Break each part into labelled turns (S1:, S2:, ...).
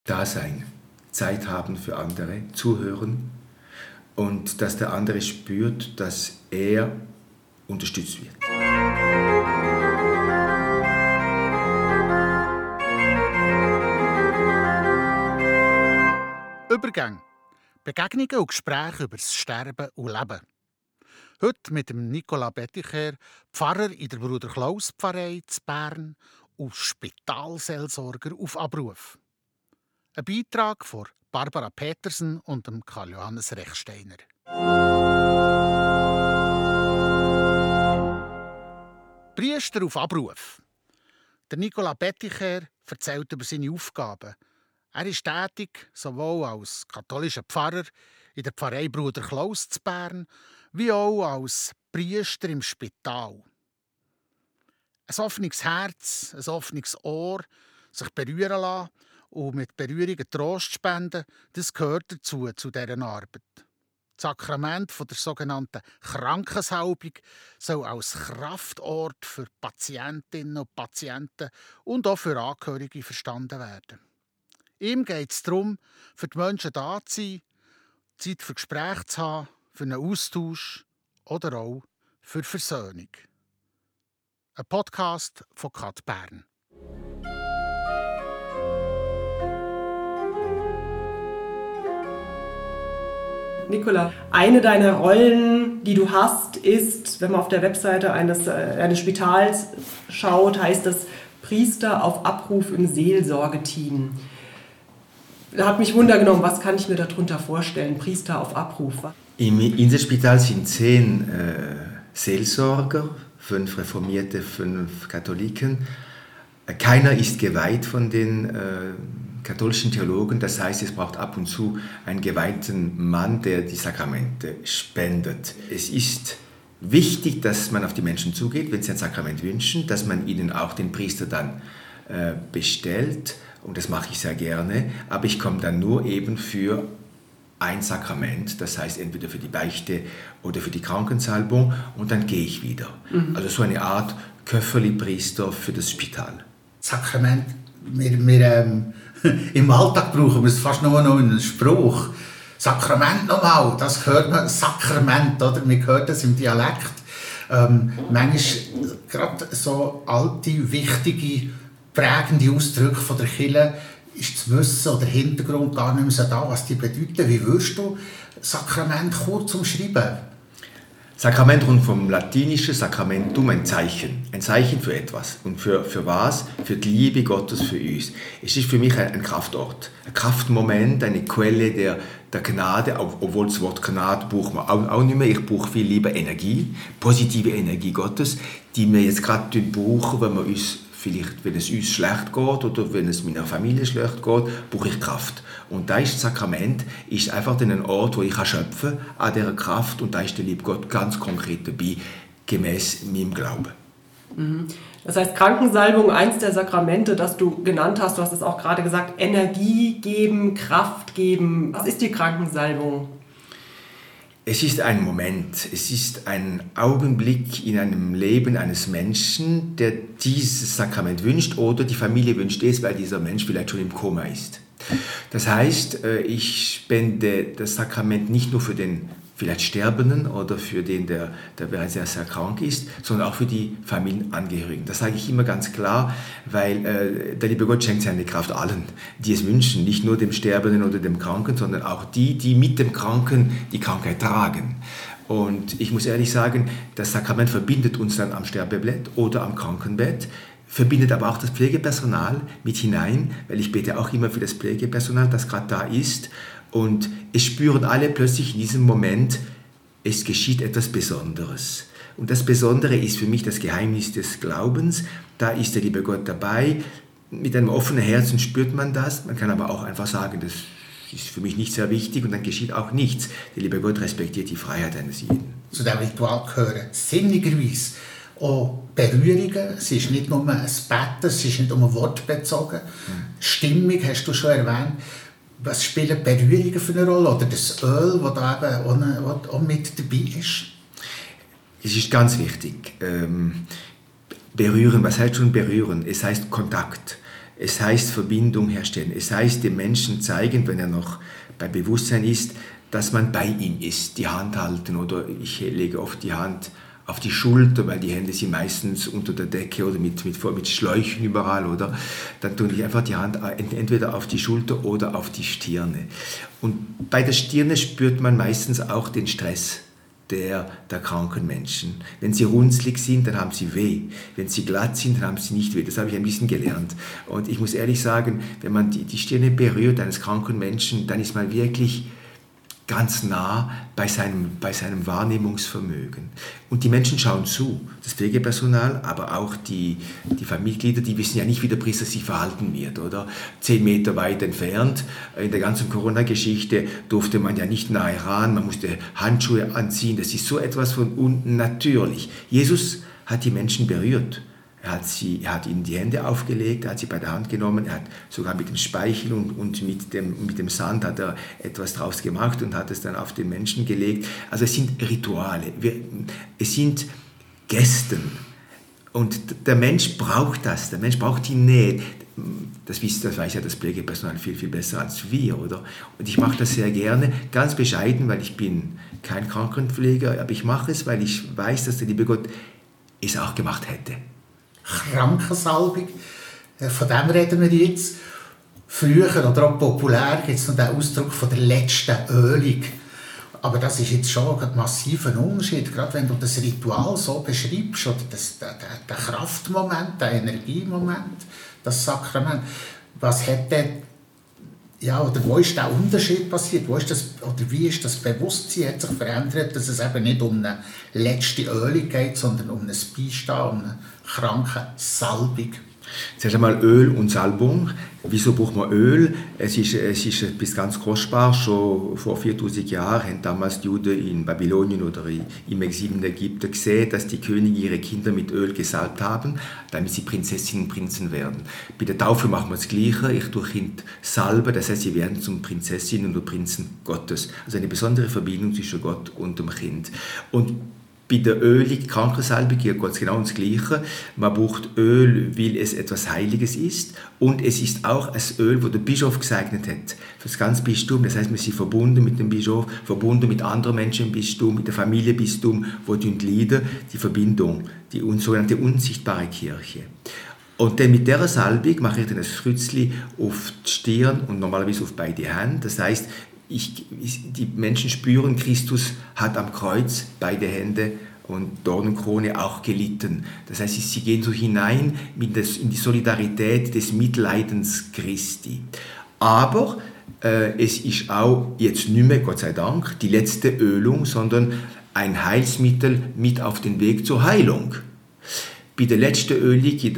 S1: da sein, Zeit haben für andere, zuhören und dass der andere spürt, dass er unterstützt wird.
S2: Übergänge, Begegnungen und Gespräche über das Sterben und Leben. Heute mit dem Nicolas Betticher, Pfarrer in der Bruder-Klaus-Pfarrei zu Bern und Spitalseelsorger auf Abruf. Ein Beitrag von Barbara Petersen und dem Karl-Johannes Rechsteiner. Priester auf Abruf. Der Nicolas Betticher erzählt über seine Aufgaben. Er ist tätig, sowohl als katholischer Pfarrer in der Pfarrei Bruder Klaus zu Bern, wie auch als Priester im Spital. Ein offenes Herz, ein offenes Ohr, sich berühren lassen und mit Berührungen Trost spenden, das gehört dazu, zu dieser Arbeit. Das Sakrament der sogenannten Krankensalbung soll als Kraftort für Patientinnen und Patienten und auch für Angehörige verstanden werden. Ihm geht es darum, für die Menschen da zu sein, Zeit für Gespräche zu haben, für einen Austausch oder auch für Versöhnung. Ein Podcast von Kat Bern.
S3: Nicolas, eine deiner Rollen, die du hast, ist, wenn man auf der Webseite eines Spitals schaut, heißt das Priester auf Abruf im Seelsorgeteam. Da hat mich Wunder genommen, was kann ich mir darunter vorstellen, Priester auf Abruf?
S1: Im Inselspital sind 10 Seelsorger, 5 Reformierte, 5 Katholiken. Keiner ist geweiht von den katholischen Theologen, das heißt, es braucht ab und zu einen geweihten Mann, der die Sakramente spendet. Es ist wichtig, dass man auf die Menschen zugeht, wenn sie ein Sakrament wünschen, dass man ihnen auch den Priester dann bestellt. Und das mache ich sehr gerne, aber ich komme dann nur eben für ein Sakrament, das heißt entweder für die Beichte oder für die Krankensalbung und dann gehe ich wieder. Also so eine Art Köfferli-Priester für das Spital.
S4: Sakrament, im Alltag brauchen wir es fast nur noch in einem Spruch. Sakrament nochmal, das hört man, Sakrament, oder? Man hört das im Dialekt. Manchmal gerade so alte, wichtige, prägende Ausdrücke von der Kirche ist das Wissen oder der Hintergrund gar nicht mehr so da, was die bedeuten. Wie würdest du Sakrament kurz umschreiben?
S1: Sakrament kommt vom latinischen Sacramentum, ein Zeichen für etwas. Und für was? Für die Liebe Gottes für uns. Es ist für mich ein Kraftort, ein Kraftmoment, eine Quelle der Gnade, obwohl das Wort Gnade braucht man auch nicht mehr. Ich brauche viel lieber Energie, positive Energie Gottes, die wir jetzt gerade brauchen, wenn wir uns vielleicht, wenn es uns schlecht geht oder wenn es meiner Familie schlecht geht, brauche ich Kraft. Und da ist das Sakrament ist einfach ein Ort, wo ich schöpfen kann an dieser Kraft. Und da ist der liebe Gott ganz konkret dabei, gemäß meinem Glauben.
S3: Das heißt, Krankensalbung, eins der Sakramente, das du genannt hast, du hast es auch gerade gesagt, Energie geben, Kraft geben. Was ist die Krankensalbung?
S1: Es ist ein Moment, es ist ein Augenblick in einem Leben eines Menschen, der dieses Sakrament wünscht oder die Familie wünscht es, weil dieser Mensch vielleicht schon im Koma ist. Das heißt, ich spende das Sakrament nicht nur für den vielleicht Sterbenden oder für den, der bereits sehr, sehr krank ist, sondern auch für die Familienangehörigen. Das sage ich immer ganz klar, weil der liebe Gott schenkt seine Kraft allen, die es wünschen, nicht nur dem Sterbenden oder dem Kranken, sondern auch die mit dem Kranken die Krankheit tragen. Und ich muss ehrlich sagen, das Sakrament verbindet uns dann am Sterbebett oder am Krankenbett, verbindet aber auch das Pflegepersonal mit hinein, weil ich bete auch immer für das Pflegepersonal, das gerade da ist. Und es spüren alle plötzlich in diesem Moment, es geschieht etwas Besonderes. Und das Besondere ist für mich das Geheimnis des Glaubens. Da ist der liebe Gott dabei. Mit einem offenen Herzen spürt man das. Man kann aber auch einfach sagen, das ist für mich nicht sehr wichtig und dann geschieht auch nichts. Der liebe Gott respektiert die Freiheit eines jeden.
S4: Zu diesem Ritual gehören sinnigerweise auch Berührungen. Es ist nicht nur ein Betten, es ist nicht nur ein Wort bezogen. Stimmung hast du schon erwähnt. Was spielen Berührungen für eine Rolle? Oder das Öl, das da eben auch mit dabei ist?
S1: Es ist ganz wichtig. Berühren, was heißt schon berühren? Es heißt Kontakt. Es heißt Verbindung herstellen. Es heißt dem Menschen zeigen, wenn er noch bei Bewusstsein ist, dass man bei ihm ist. Die Hand halten oder ich lege oft die Hand auf die Schulter, weil die Hände sind meistens unter der Decke oder mit Schläuchen überall, oder? Dann tue ich einfach die Hand entweder auf die Schulter oder auf die Stirne. Und bei der Stirne spürt man meistens auch den Stress der kranken Menschen. Wenn sie runzlig sind, dann haben sie weh. Wenn sie glatt sind, dann haben sie nicht weh. Das habe ich ein bisschen gelernt. Und ich muss ehrlich sagen, wenn man die Stirne berührt eines kranken Menschen, dann ist man wirklich ganz nah bei seinem Wahrnehmungsvermögen. Und die Menschen schauen zu, das Pflegepersonal, aber auch die Familienmitglieder, die wissen ja nicht, wie der Priester sich verhalten wird, oder? 10 Meter weit entfernt, in der ganzen Corona-Geschichte durfte man ja nicht nahe ran, man musste Handschuhe anziehen, das ist so etwas von unten natürlich. Jesus hat die Menschen berührt. Er hat ihnen die Hände aufgelegt, er hat sie bei der Hand genommen, er hat sogar mit dem Speichel und mit dem Sand hat er etwas draus gemacht und hat es dann auf den Menschen gelegt. Also es sind Rituale, es sind Gesten. Und der Mensch braucht das, der Mensch braucht die Nähe. Das weiß ja das Pflegepersonal viel, viel besser als wir, oder? Und ich mache das sehr gerne, ganz bescheiden, weil ich bin kein Krankenpfleger, aber ich mache es, weil ich weiß, dass der liebe Gott es auch gemacht hätte.
S4: Krankensalbung, von dem reden wir jetzt. Früher oder auch populär gibt es noch den Ausdruck von der letzten Ölung. Aber das ist jetzt schon ein massiver Unterschied, gerade wenn du das Ritual so beschreibst, oder den Kraftmoment, den Energiemoment, das Sakrament. Was hat denn, oder wo ist der Unterschied passiert? Wie ist das Bewusstsein hat sich verändert, dass es eben nicht um eine letzte Ölung geht, sondern um ein Beistehen, um eine Krankensalbung?
S1: Zuerst einmal Öl und Salbung. Wieso braucht man Öl? Es ist etwas ganz kostbar. Schon vor 4000 Jahren haben damals die Juden in Babylonien oder im Exil in Ägypten gesehen, dass die Könige ihre Kinder mit Öl gesalbt haben, damit sie Prinzessinnen und Prinzen werden. Bei der Taufe machen wir das Gleiche. Ich tue Kind salben, das heißt, sie werden zum Prinzessinnen oder Prinzen Gottes. Also eine besondere Verbindung zwischen Gott und dem Kind. Und bei der Krankensalbung geht es genau das Gleiche. Man braucht Öl, weil es etwas Heiliges ist. Und es ist auch ein Öl, das der Bischof gesegnet hat. Für das ganze Bistum. Das heißt, wir sind verbunden mit dem Bischof, verbunden mit anderen Menschen im Bistum, mit der Familie Bistum, die leiden, die Verbindung, die sogenannte unsichtbare Kirche. Und dann mit dieser Salbung mache ich dann ein Krützli auf die Stirn und normalerweise auf beide Hände. Das heißt, die Menschen spüren, Christus hat am Kreuz beide Hände und Dornenkrone auch gelitten. Das heißt, sie gehen so hinein in die Solidarität des Mitleidens Christi. Aber es ist auch jetzt nicht mehr, Gott sei Dank, die letzte Ölung, sondern ein Heilsmittel mit auf den Weg zur Heilung. Bei der letzten Ölung, in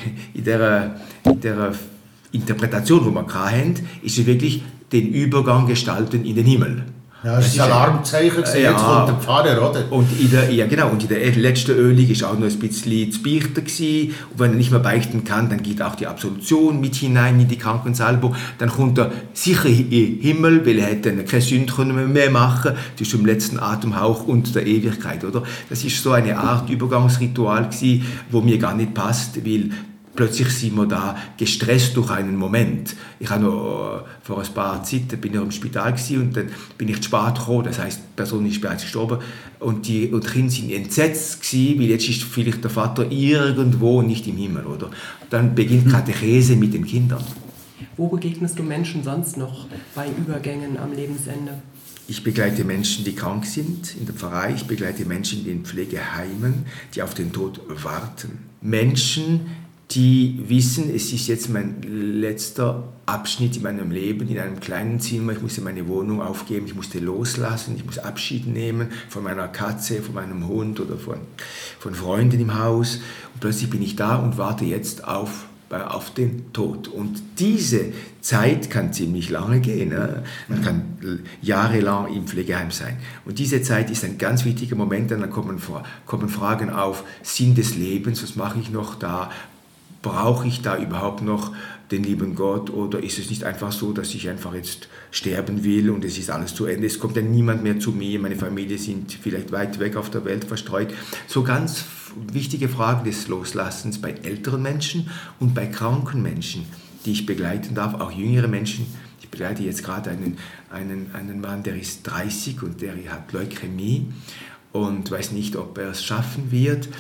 S1: der Interpretation, die wir hatten, ist es wirklich den Übergang gestalten in den Himmel.
S4: Ja, das ist ein Alarmzeichen, jetzt kommt der Pfarrer, oder?
S1: Und in der letzten Ölung war auch noch ein bisschen zu beichten gewesen. Und wenn er nicht mehr beichten kann, dann geht auch die Absolution mit hinein in die Krankensalbung. Dann kommt er sicher in den Himmel, weil er dann keine Sünden mehr machen zwischen dem letzten Atemhauch und der Ewigkeit, oder? Das ist so eine Art Übergangsritual gewesen, wo mir gar nicht passt, weil plötzlich sind wir da gestresst durch einen Moment. Ich habe noch vor ein paar Zeiten bin ich im Spital gewesen, und dann bin ich zu spät gekommen. Das heisst, die Person ist bereits gestorben und die Kinder sind entsetzt gewesen, weil jetzt ist vielleicht der Vater irgendwo nicht im Himmel, oder? Dann beginnt Katechese mit den Kindern.
S3: Wo begegnest du Menschen sonst noch bei Übergängen am Lebensende?
S1: Ich begleite Menschen, die krank sind in der Pfarrei. Ich begleite Menschen in den Pflegeheimen, die auf den Tod warten. Menschen, die wissen, es ist jetzt mein letzter Abschnitt in meinem Leben, in einem kleinen Zimmer. Ich musste meine Wohnung aufgeben, ich musste loslassen, ich muss Abschied nehmen von meiner Katze, von meinem Hund oder von Freunden im Haus. Und plötzlich bin ich da und warte jetzt auf den Tod. Und diese Zeit kann ziemlich lange gehen. Ne? Man kann jahrelang im Pflegeheim sein. Und diese Zeit ist ein ganz wichtiger Moment, dann kommen Fragen auf, Sinn des Lebens, was mache ich noch da? Brauche ich da überhaupt noch den lieben Gott, oder ist es nicht einfach so, dass ich einfach jetzt sterben will und es ist alles zu Ende, es kommt dann niemand mehr zu mir, meine Familie sind vielleicht weit weg auf der Welt verstreut. So ganz wichtige Fragen des Loslassens bei älteren Menschen und bei kranken Menschen. die ich begleiten darf, auch jüngere Menschen. Ich begleite jetzt gerade einen Mann, der ist 30 und der hat Leukämie und weiß nicht, ob er es schaffen wird.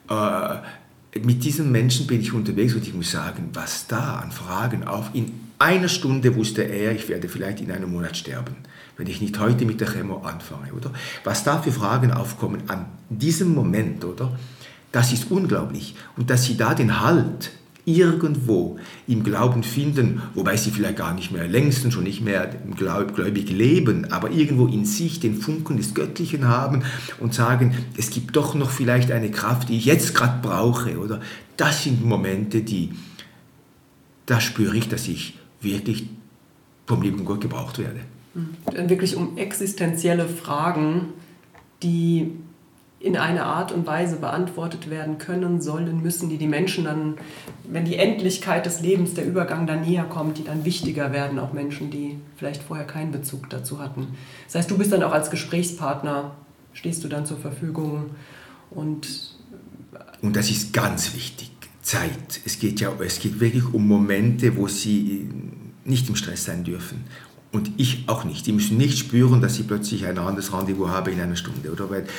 S1: Mit diesem Menschen bin ich unterwegs und ich muss sagen, was da an Fragen auf. In einer Stunde wusste er, ich werde vielleicht in einem Monat sterben, wenn ich nicht heute mit der Chemo anfange, oder? Was da für Fragen aufkommen an diesem Moment, oder? Das ist unglaublich. Und dass sie da den Halt irgendwo im Glauben finden, wobei sie vielleicht gar nicht mehr längstens schon nicht mehr gläubig leben, aber irgendwo in sich den Funken des Göttlichen haben und sagen, es gibt doch noch vielleicht eine Kraft, die ich jetzt gerade brauche, oder? Das sind Momente, da spüre ich, dass ich wirklich vom lieben Gott gebraucht werde.
S3: Wirklich um existenzielle Fragen, die in einer Art und Weise beantwortet werden können, sollen, müssen, die Menschen dann, wenn die Endlichkeit des Lebens, der Übergang dann näher kommt, die dann wichtiger werden, auch Menschen, die vielleicht vorher keinen Bezug dazu hatten. Das heißt, du bist dann auch als Gesprächspartner, stehst du dann zur Verfügung und
S1: das ist ganz wichtig, Zeit. Es geht wirklich um Momente, wo sie nicht im Stress sein dürfen. Und ich auch nicht. Die müssen nicht spüren, dass sie plötzlich ein anderes Rendezvous haben in einer Stunde. Oder? Weil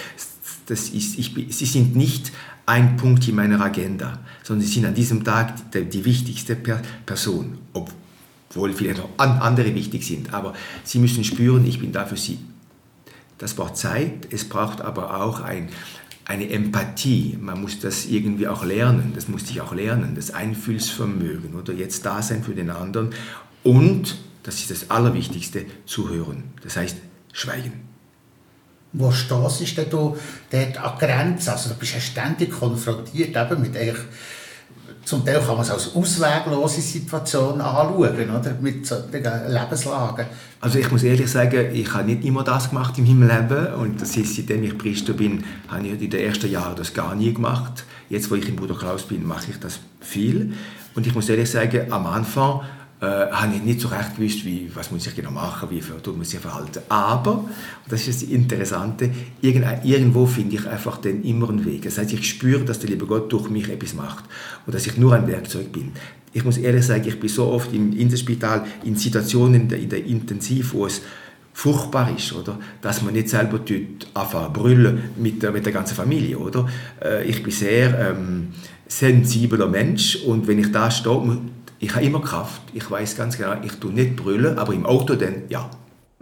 S1: sie sind nicht ein Punkt in meiner Agenda, sondern sie sind an diesem Tag die wichtigste Person. Obwohl vielleicht noch andere wichtig sind. Aber sie müssen spüren, ich bin da für sie. Das braucht Zeit, es braucht aber auch eine Empathie. Man muss das irgendwie auch lernen. Das musste ich auch lernen. Das Einfühlsvermögen. Oder jetzt da sein für den anderen. Und das ist das Allerwichtigste, zuhören. Das heißt, schweigen.
S4: Wo stehst du dort an Grenzen? Also du bist ja ständig konfrontiert eben mit eigentlich, zum Teil kann man es als ausweglose Situation anschauen, oder? Mit solchen Lebenslagen.
S1: Also ich muss ehrlich sagen, ich habe nicht immer das gemacht in meinem Leben. Und das ist, seitdem ich Priester bin, habe ich in den ersten Jahren das gar nie gemacht. Jetzt, wo ich im Bruder Klaus bin, mache ich das viel. Und ich muss ehrlich sagen, am Anfang habe ich nicht so recht gewusst, was muss ich genau machen, wie muss ich verhalten. Aber, und das ist das Interessante, irgendwo finde ich einfach dann immer einen Weg. Das heißt, ich spüre, dass der liebe Gott durch mich etwas macht und dass ich nur ein Werkzeug bin. Ich muss ehrlich sagen, ich bin so oft im Inselspital in Situationen in der Intensiv, wo es furchtbar ist, oder? Dass man nicht selber anfangen zu brüllen mit der ganzen Familie. Oder? Ich bin sehr sensibler Mensch und wenn ich da stehe, ich habe immer Kraft. Ich weiß ganz genau, ich tue nicht brüllen, aber im Auto dann ja.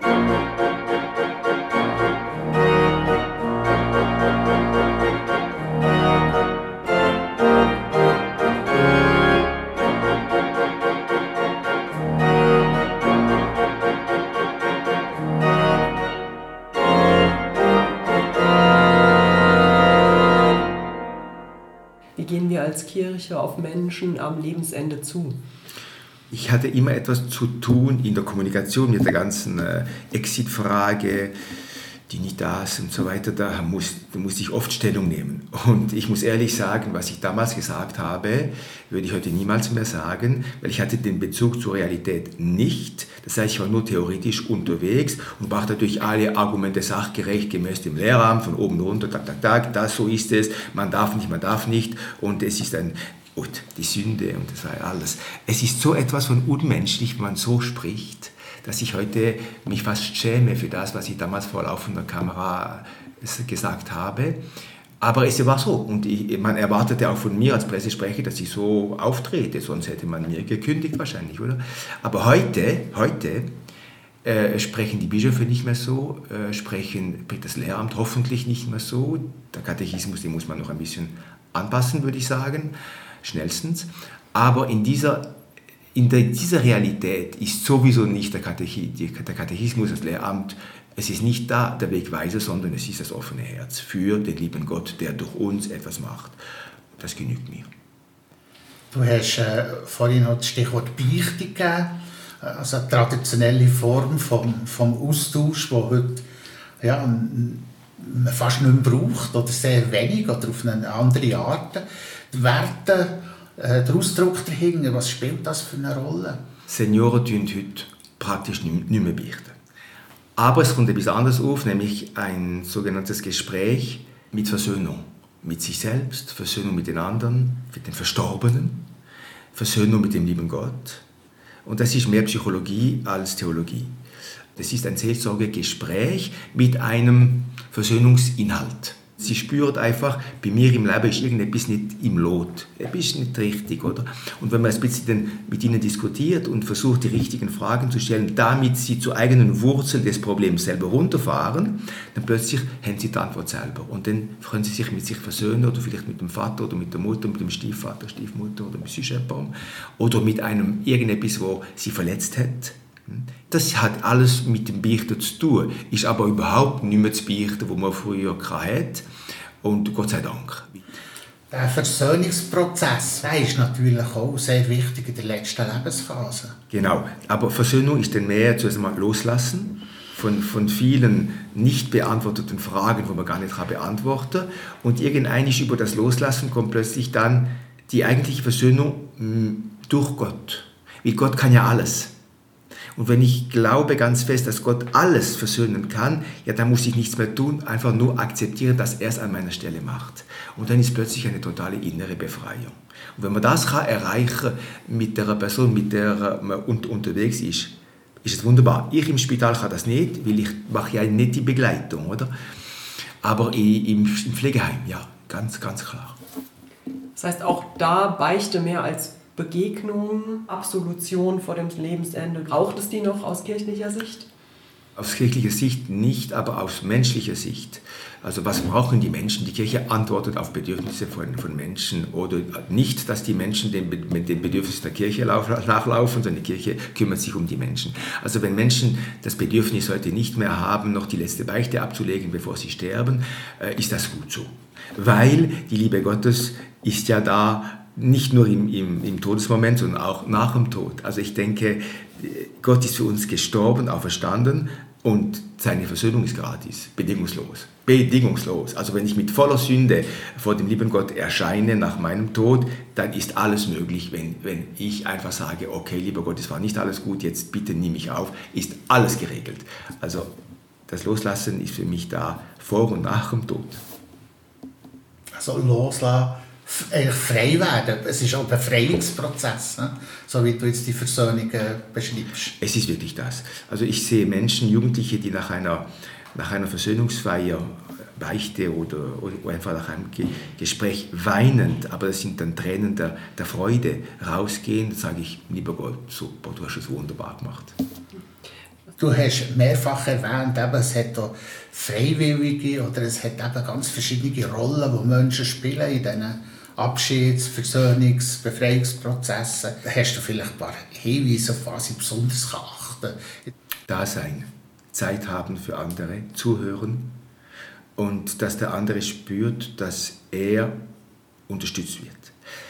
S3: wie gehen wir als Kirche auf Menschen am Lebensende zu?
S1: Ich hatte immer etwas zu tun in der Kommunikation mit der ganzen Exit-Frage, Dignitas und so weiter. Da musste ich oft Stellung nehmen. Und ich muss ehrlich sagen, was ich damals gesagt habe, würde ich heute niemals mehr sagen, weil ich hatte den Bezug zur Realität nicht. Das heißt, ich war nur theoretisch unterwegs und brachte natürlich alle Argumente sachgerecht, gemäß dem Lehramt, von oben runter, das so ist es, man darf nicht und es ist die Sünde und das war alles. Es ist so etwas von unmenschlich, wenn man so spricht, dass ich heute mich fast schäme für das, was ich damals vor laufender Kamera gesagt habe. Aber es war so und man erwartete auch von mir als Pressesprecher, dass ich so auftrete, sonst hätte man mir gekündigt wahrscheinlich, oder? Aber heute sprechen die Bischöfe nicht mehr so, spricht das Lehramt hoffentlich nicht mehr so. Der Katechismus, den muss man noch ein bisschen anpassen, würde ich sagen, schnellstens. Aber in dieser Realität ist sowieso nicht der Katechismus, das Lehramt, es ist nicht da der Wegweiser, sondern es ist das offene Herz für den lieben Gott, der durch uns etwas macht. Das genügt mir.
S4: Du hast vorhin noch das Stichwort Beichte gegeben, also eine traditionelle Form vom Austausch, die heute man fast nicht mehr braucht oder sehr wenig oder auf eine andere Art. Die Werte, der Ausdruck dahinter, was spielt das für eine Rolle?
S1: Senioren tun heute praktisch nicht mehr beichten. Aber es kommt etwas anderes auf, nämlich ein sogenanntes Gespräch mit Versöhnung. Mit sich selbst, Versöhnung mit den anderen, mit den Verstorbenen, Versöhnung mit dem lieben Gott. Und das ist mehr Psychologie als Theologie. Das ist ein Seelsorgegespräch mit einem Versöhnungsinhalt. Sie spürt einfach, bei mir im Leben ist irgendetwas nicht im Lot. Etwas ist nicht richtig, oder? Und wenn man ein bisschen mit ihnen diskutiert und versucht, die richtigen Fragen zu stellen, damit sie zur eigenen Wurzel des Problems selber runterfahren, dann plötzlich haben sie die Antwort selber. Und dann können sie sich mit sich versöhnen, oder vielleicht mit dem Vater oder mit der Mutter, mit dem Stiefvater, Stiefmutter oder mit sonst jemandem. Oder mit einem irgendetwas, wo sie verletzt hat. Das hat alles mit dem Beichten zu tun, ist aber überhaupt nicht mehr das Beichten, das man früher hatte. Und Gott sei Dank.
S4: Der Versöhnungsprozess, der ist natürlich auch sehr wichtig in der letzten Lebensphase.
S1: Genau, aber Versöhnung ist dann mehr zuerst einmal Loslassen von vielen nicht beantworteten Fragen, die man gar nicht beantworten kann. Und irgendwann über das Loslassen kommt plötzlich dann die eigentliche Versöhnung durch Gott. Weil Gott kann ja alles. Und wenn ich glaube ganz fest, dass Gott alles versöhnen kann, ja, dann muss ich nichts mehr tun, einfach nur akzeptieren, dass er es an meiner Stelle macht. Und dann ist plötzlich eine totale innere Befreiung. Und wenn man das erreichen kann mit der Person, mit der man unterwegs ist es wunderbar. Ich im Spital kann das nicht, weil ich mache ja nicht die Begleitung, oder? Aber im Pflegeheim, ja, ganz, ganz klar.
S3: Das heißt, auch da Beichte mehr als Begegnung, Absolution vor dem Lebensende. Braucht es die noch aus kirchlicher Sicht?
S1: Aus kirchlicher Sicht nicht, aber aus menschlicher Sicht. Also was brauchen die Menschen? Die Kirche antwortet auf Bedürfnisse von Menschen. Oder nicht, dass die Menschen den Bedürfnissen der Kirche nachlaufen, sondern die Kirche kümmert sich um die Menschen. Also wenn Menschen das Bedürfnis heute nicht mehr haben, noch die letzte Beichte abzulegen, bevor sie sterben, ist das gut so. Weil die Liebe Gottes ist ja da, nicht nur im Todesmoment, sondern auch nach dem Tod. Also ich denke, Gott ist für uns gestorben, auferstanden und seine Versöhnung ist gratis, bedingungslos. Bedingungslos. Also wenn ich mit voller Sünde vor dem lieben Gott erscheine nach meinem Tod, dann ist alles möglich, wenn ich einfach sage, okay, lieber Gott, es war nicht alles gut, jetzt bitte nimm mich auf, ist alles geregelt. Also das Loslassen ist für mich da vor und nach dem Tod.
S4: Also loslassen. Eigentlich frei werden. Es ist auch ein Befreiungsprozess, ne? So wie du jetzt die Versöhnung beschreibst.
S1: Es ist wirklich das. Also ich sehe Menschen, Jugendliche, die nach einer Versöhnungsfeier, Beichte oder einfach nach einem Gespräch weinend, aber das sind dann Tränen der Freude, rausgehen, dann sage ich, lieber Gott, super, du hast es wunderbar gemacht.
S4: Du hast mehrfach erwähnt, eben, es hat auch Freiwillige oder es hat eben ganz verschiedene Rollen, die Menschen spielen in diesen Abschieds-, Versöhnungs-, Befreiungsprozessen. Hast du vielleicht ein paar Hinweise, auf was ich besonders achten kann?
S1: Da sein, Zeit haben für andere, zuhören und dass der andere spürt, dass er unterstützt wird.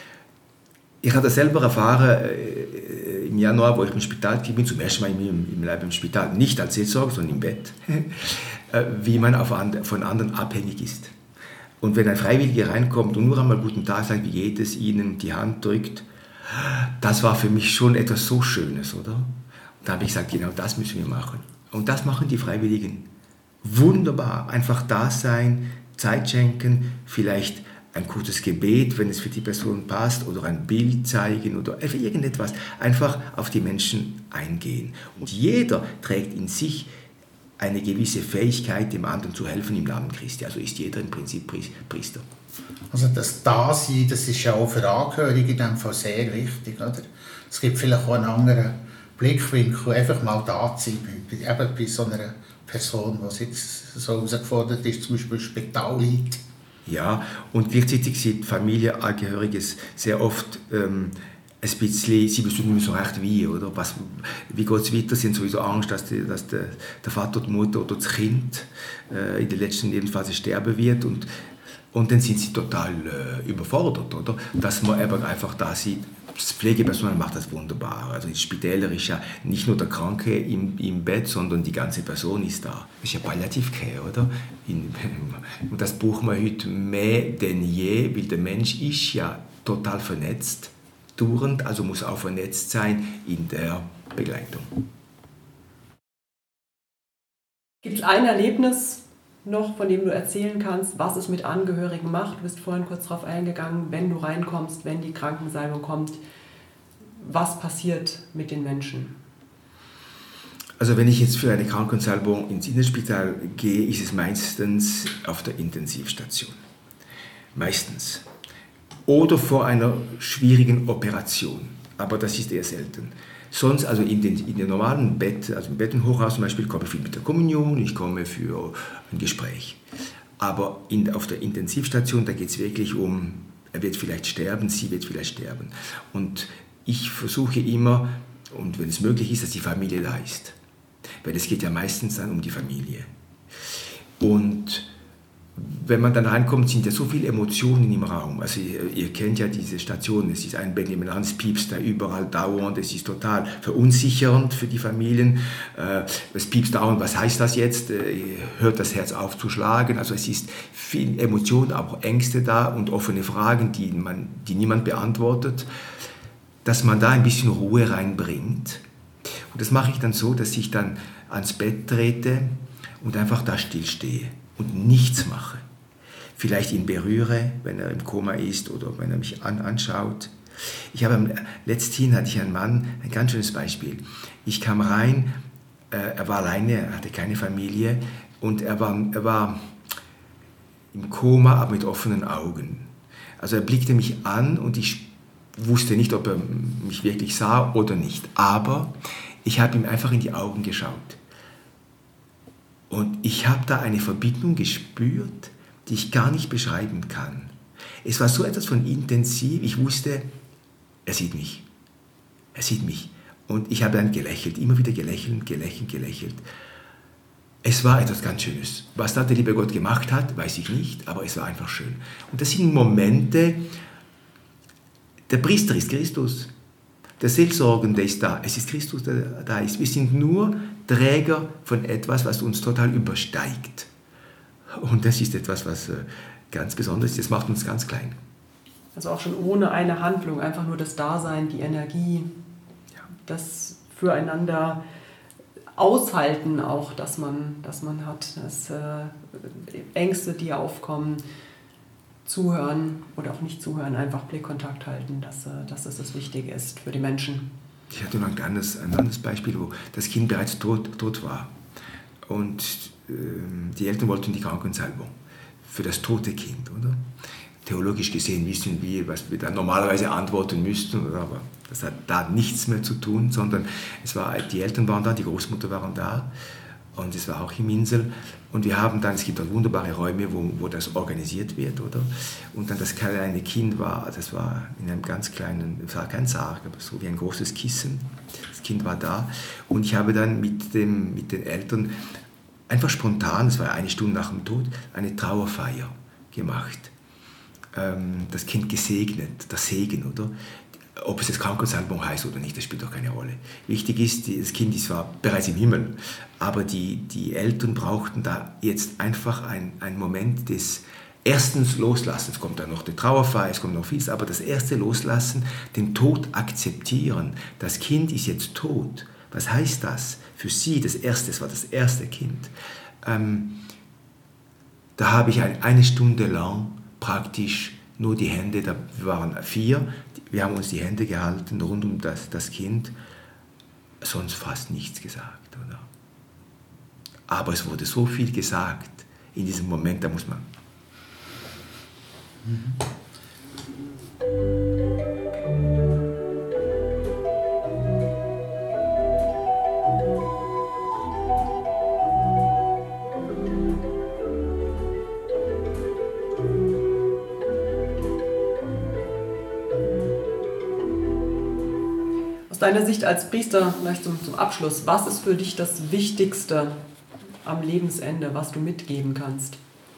S1: Ich habe das selber erfahren im Januar, wo ich im Spital bin, zum ersten Mal im Leben im Spital, nicht als Seelsorger, sondern im Bett, wie man von anderen abhängig ist. Und wenn ein Freiwilliger reinkommt und nur einmal guten Tag sagt, wie jedes ihnen die Hand drückt, das war für mich schon etwas so Schönes, oder? Und da habe ich gesagt, genau das müssen wir machen. Und das machen die Freiwilligen wunderbar. Einfach da sein, Zeit schenken, vielleicht ein kurzes Gebet, wenn es für die Person passt, oder ein Bild zeigen oder irgendetwas. Einfach auf die Menschen eingehen. Und jeder trägt in sich eine gewisse Fähigkeit, dem anderen zu helfen im Namen Christi. Also ist jeder im Prinzip Priester.
S4: Also das Dasein, das ist ja auch für Angehörige in diesem Fall sehr wichtig, oder? Es gibt vielleicht auch einen anderen Blickwinkel, einfach mal da zu sein, eben bei so einer Person, die jetzt so herausgefordert ist, zum Beispiel Spital liegt.
S1: Ja, und gleichzeitig sind Familienangehörige sehr oft ein bisschen, sie wissen nicht mehr so recht wie, oder? Wie geht es weiter? Sie haben sowieso Angst, dass der Vater, die Mutter oder das Kind in der letzten Lebensphase sterben wird und dann sind sie total überfordert, oder? Dass man eben einfach da sieht, das Pflegepersonal macht das wunderbar. Also das Spitäler ist ja nicht nur der Kranke im Bett, sondern die ganze Person ist da. Das ist ja Palliativcare, oder? Und das braucht man heute mehr denn je, weil der Mensch ist ja total vernetzt, dauernd, also muss auch vernetzt sein in der Begleitung.
S3: Gibt es ein Erlebnis noch, von dem du erzählen kannst, was es mit Angehörigen macht? Du bist vorhin kurz darauf eingegangen, wenn du reinkommst, wenn die Krankensalbung kommt. was passiert mit den Menschen?
S1: Also wenn ich jetzt für eine Krankensalbung ins Inselspital gehe, ist es meistens auf der Intensivstation. Meistens. Oder vor einer schwierigen Operation. Aber das ist eher selten. Sonst, also in den normalen Bett, also im Bettenhochhaus zum Beispiel, komme ich viel mit der Kommunion, ich komme für ein Gespräch. Aber auf der Intensivstation, da geht es wirklich um, er wird vielleicht sterben, sie wird vielleicht sterben. Und ich versuche immer, und wenn es möglich ist, dass die Familie da ist. Weil es geht ja meistens dann um die Familie. Und wenn man dann reinkommt, sind ja so viele Emotionen im Raum. Also ihr kennt ja diese Station, es ist ein Bett nebenan, es piepst da überall dauernd, es ist total verunsichernd für die Familien. Es piepst dauernd, was heißt das jetzt? Hört das Herz auf zu schlagen? Also es ist viel Emotion, aber auch Ängste da und offene Fragen, die niemand beantwortet. Dass man da ein bisschen Ruhe reinbringt. Und das mache ich dann so, dass ich dann ans Bett trete und einfach da stillstehe und nichts mache. Vielleicht ihn berühre, wenn er im Koma ist oder wenn er mich anschaut. Letzthin hatte ich einen Mann, ein ganz schönes Beispiel. Ich kam rein, er war alleine, er hatte keine Familie und er war im Koma, aber mit offenen Augen. Also er blickte mich an und ich wusste nicht, ob er mich wirklich sah oder nicht. Aber ich habe ihm einfach in die Augen geschaut. Und ich habe da eine Verbindung gespürt, die ich gar nicht beschreiben kann. Es war so etwas von intensiv. Ich wusste, er sieht mich. Er sieht mich. Und ich habe dann gelächelt, immer wieder gelächelt. Es war etwas ganz Schönes. Was da der liebe Gott gemacht hat, weiß ich nicht, aber es war einfach schön. Und das sind Momente. Der Priester ist Christus. Der Seelsorgende ist da. Es ist Christus, der da ist. Wir sind nur Träger von etwas, was uns total übersteigt. Und das ist etwas, was ganz besonders ist. Das macht uns ganz klein.
S3: Also auch schon ohne eine Handlung, einfach nur das Dasein, die Energie, das Füreinander aushalten auch, dass man hat, dass Ängste, die aufkommen, zuhören oder auch nicht zuhören, einfach Blickkontakt halten, dass das Wichtige ist für die Menschen.
S1: Ich hatte noch ein anderes Beispiel, wo das Kind bereits tot war. Und die Eltern wollten die Krankensalbung für das tote Kind, oder? Theologisch gesehen wissen wir, was wir da normalerweise antworten müssten, oder? Aber das hat da nichts mehr zu tun, sondern die Eltern waren da, die Großmutter waren da. Und es war auch im Insel. Und wir haben dann, es gibt auch wunderbare Räume, wo das organisiert wird, oder? Und dann das kleine Kind das war in einem ganz kleinen, es war kein Sarg, aber so wie ein großes Kissen. Das Kind war da. Und ich habe dann mit den Eltern einfach spontan, es war 1 Stunde nach dem Tod, eine Trauerfeier gemacht. Das Kind gesegnet, der Segen, oder? Ob es jetzt Krankensalbung heißt oder nicht, das spielt doch keine Rolle. Wichtig ist, das Kind ist zwar bereits im Himmel, aber die Eltern brauchten da jetzt einfach einen Moment des ersten Loslassens. Es kommt dann noch die Trauerfeier, es kommt noch vieles, aber das erste Loslassen, den Tod akzeptieren. Das Kind ist jetzt tot. Was heißt das? Für sie, das war das erste Kind. Da habe ich 1 Stunde lang praktisch nur die Hände, wir waren 4, wir haben uns die Hände gehalten rund um das Kind, sonst fast nichts gesagt, oder? Aber es wurde so viel gesagt in diesem Moment, da muss man...
S3: Aus deiner Sicht als Priester, vielleicht zum Abschluss, was ist für dich das Wichtigste am Lebensende, was du mitgeben kannst?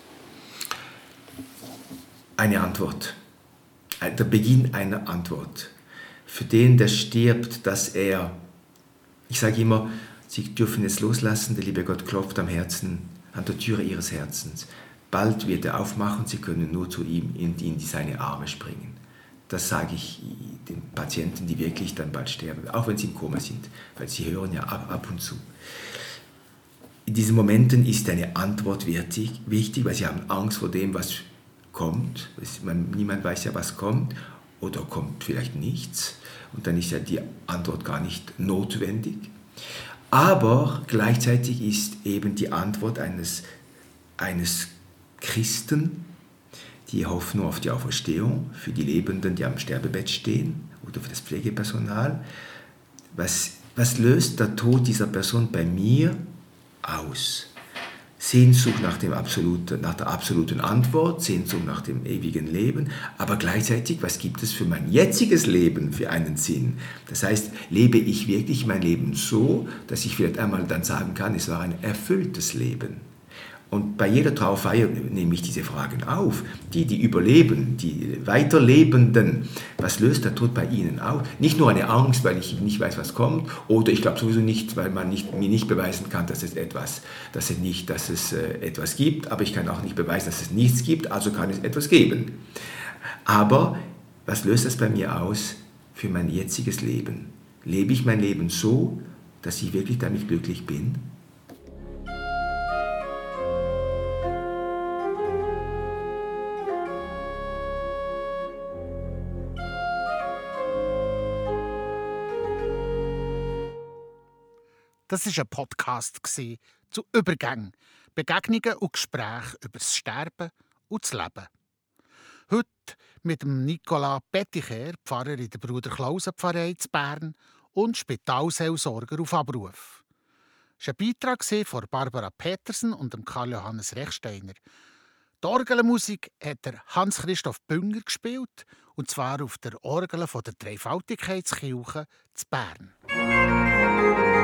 S1: Eine Antwort. Der Beginn einer Antwort. Für den, der stirbt, ich sage immer, Sie dürfen es loslassen, der liebe Gott klopft an der Türe Ihres Herzens. Bald wird er aufmachen, Sie können nur zu ihm in seine Arme springen. Das sage ich den Patienten, die wirklich dann bald sterben, auch wenn sie im Koma sind, weil sie hören ja ab und zu. In diesen Momenten ist eine Antwort wichtig, weil sie haben Angst vor dem, was kommt. Niemand weiß ja, was kommt. oder kommt vielleicht nichts und dann ist ja die Antwort gar nicht notwendig. Aber gleichzeitig ist eben die Antwort eines Christen die Hoffnung auf die Auferstehung für die Lebenden, die am Sterbebett stehen oder für das Pflegepersonal. Was löst der Tod dieser Person bei mir aus? Sehnsucht nach der absoluten Antwort, Sehnsucht nach dem ewigen Leben, aber gleichzeitig, was gibt es für mein jetziges Leben für einen Sinn? Das heißt, lebe ich wirklich mein Leben so, dass ich vielleicht einmal dann sagen kann, es war ein erfülltes Leben? Und bei jeder Trauerfeier nehme ich diese Fragen auf. Die überleben, die Weiterlebenden, was löst der Tod bei ihnen auf? Nicht nur eine Angst, weil ich nicht weiß, was kommt, oder ich glaube sowieso nicht, weil man mir nicht beweisen kann, dass es etwas gibt, aber ich kann auch nicht beweisen, dass es nichts gibt, also kann es etwas geben. Aber was löst das bei mir aus für mein jetziges Leben? Lebe ich mein Leben so, dass ich wirklich damit glücklich bin?
S2: Das war ein Podcast zu Übergängen, Begegnungen und Gesprächen über das Sterben und das Leben. Heute mit dem Nicolas Petticher, Pfarrer in der Bruder-Klausen-Pfarrei zu Bern und Spitalseelsorger auf Abruf. Es war ein Beitrag von Barbara Petersen und Karl-Johannes Rechsteiner. Die Orgelmusik hat Hans-Christoph Bünger gespielt, und zwar auf der Orgel von der Dreifaltigkeitskirche zu Bern.